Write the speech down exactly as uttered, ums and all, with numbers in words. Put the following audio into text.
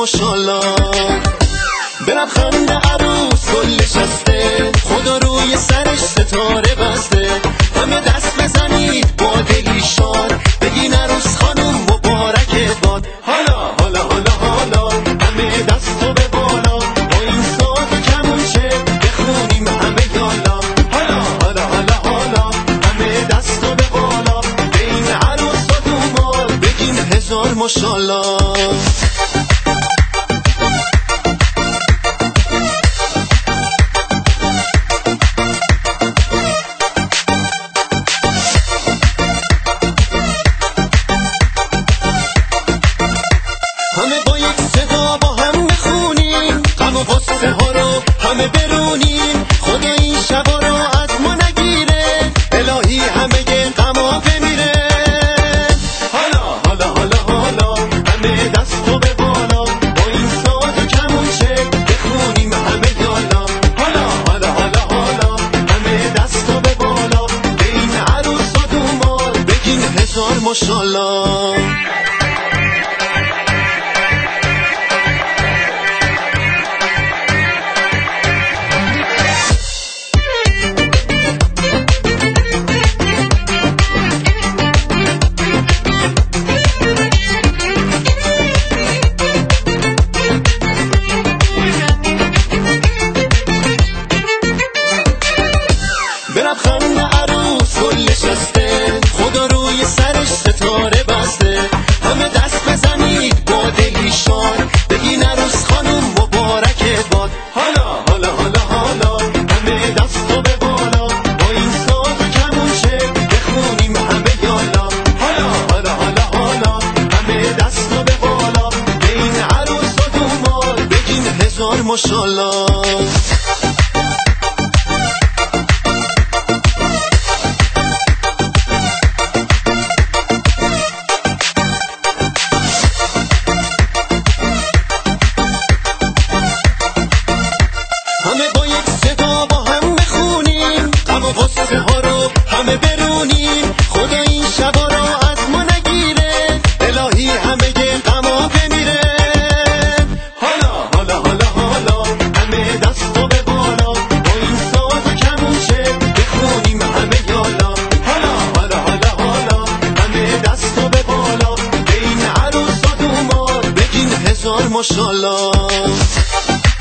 ماشالله. به لبخند عروس گل نشسته، خدا روی سرش ستاره بسته. همه دست بزنید با دلی شاد، بگین عروس خانم مبارکت باد. حالا حالا حالا حالا همه دستو به بالا، با این ساز و کمونچه بخونیم همه یالا. حالا حالا حالا حالا همه دستو به بالا، به این عروس و دومال بگین هزار ماشالله. همه با یک صدا با هم بخونیم، غم و غصه ها رو همه برونیم. خدا این شبا رو از ما نگیره، الهی همه غما بمیره. حالا حالا حالا حالا همه دستو به بالا، با این ساز و کمونچه بخونیم همه یالا. حالا حالا حالا حالا همه دستو به بالا، به این عروس و دومال بگین هزار ماشالله. به لبخند عروس گل نشسته، خدا روی سرش ستاره بسته. همه دست بزنید با دلی شاد، بگین عروس خانم مبارکت باد. حالا حالا حالا حالا همه دستو به بالا، با این ساز و کمونچه بخونیم همه یالا. حالا حالا حالا حالا همه دستو به بالا، به این عروس و دومال بگین هزار ماشالله. همه با یک صدا با هم بخونیم، غم و غصه ها رو همه برونیم. خدا این شبا رو از ما نگیره، الهی همه غما بمیره. حالا حالا حالا حالا همه دستو به بالا، با این ساز و کمونچه بخونیم همه یالا. حالا حالا حالا حالا همه دستو به بالا، به این عروس و دومال بگین هزار ماشالله.